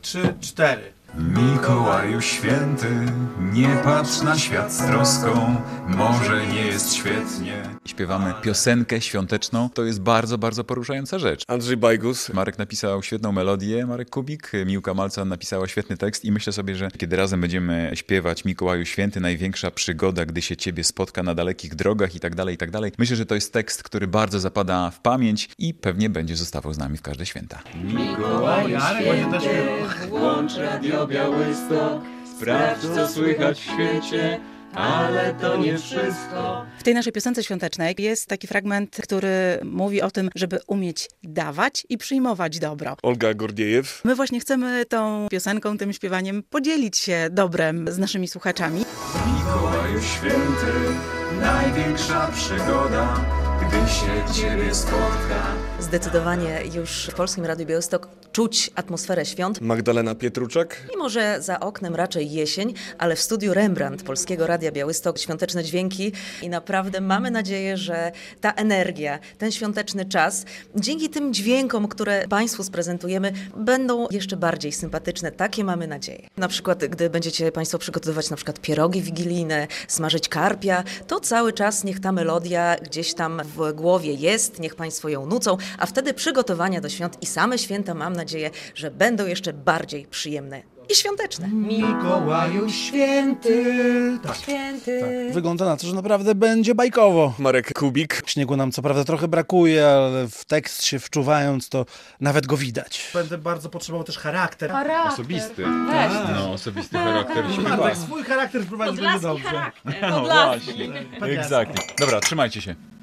3, 4. Mikołaju święty, nie patrz na świat z troską, może nie jest świetnie. Śpiewamy piosenkę świąteczną, to jest bardzo, bardzo poruszająca rzecz. Andrzej Bajgus. Marek napisał świetną melodię, Marek Kubik, Miłka Malca napisała świetny tekst i myślę sobie, że kiedy razem będziemy śpiewać Mikołaju święty, największa przygoda, gdy się ciebie spotka na dalekich drogach i tak dalej, myślę, że to jest tekst, który bardzo zapada w pamięć i pewnie będzie zostawał z nami w każde święta. Mikołaju święty, włącz Radio Białystok, sprawdź co słychać w świecie, ale to nie wszystko. W tej naszej piosence świątecznej jest taki fragment, który mówi o tym, żeby umieć dawać i przyjmować dobro. Olga Gordiejew. My właśnie chcemy tą piosenką, tym śpiewaniem podzielić się dobrem z naszymi słuchaczami. Mikołaju święty, największa przygoda, gdy się ciebie spotka. Zdecydowanie już w Polskim Radiu Białystok czuć atmosferę świąt. Magdalena Pietruczak. Mimo że za oknem raczej jesień, ale w studiu Rembrandt Polskiego Radia Białystok świąteczne dźwięki i naprawdę mamy nadzieję, że ta energia, ten świąteczny czas, dzięki tym dźwiękom, które Państwu sprezentujemy, będą jeszcze bardziej sympatyczne. Takie mamy nadzieję. Na przykład, gdy będziecie Państwo przygotowywać na przykład pierogi wigilijne, smażyć karpia, to cały czas niech ta melodia gdzieś tam w głowie jest, niech Państwo ją nucą, a wtedy przygotowania do świąt i same święta, mam nadzieję, że będą jeszcze bardziej przyjemne i świąteczne. Mikołaju święty. Tak. Święty. Wygląda na to, że naprawdę będzie bajkowo. Marek Kubik. Śniegu nam co prawda trochę brakuje, ale w tekst się wczuwając, to nawet go widać. Będę bardzo potrzebował też charakter. Osobisty. Weź. No, osobisty charakter Bartek swój charakter wprowadził, będzie dobrze. No właśnie, exactly. Dobra, trzymajcie się.